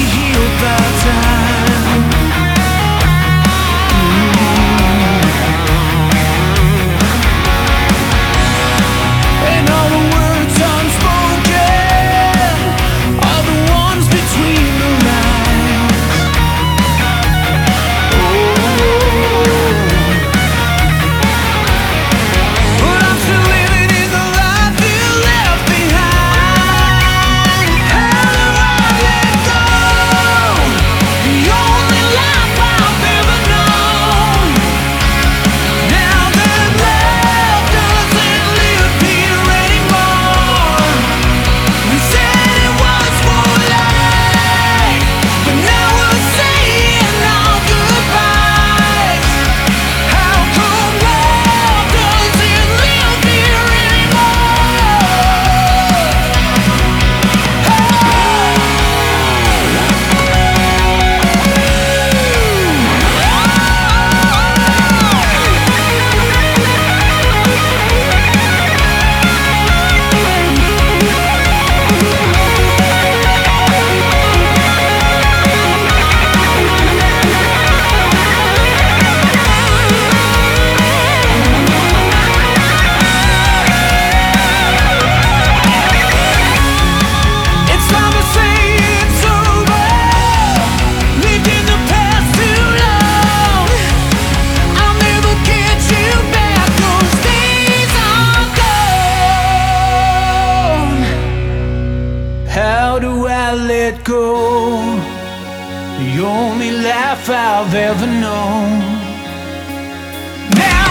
healed by time. And all the words unspoken are the ones between the lines. But I'm still living in the life you left behind. How do I let go? The only life I've ever known. Now that love doesn't live here anymore. We said it was for life, but now we're saying our goodbyes. How come love doesn't live here It's time to say it's over. Lived in the past too long. I'll never get you back. Those days are gone. How do I let go? The only life I've ever known. Now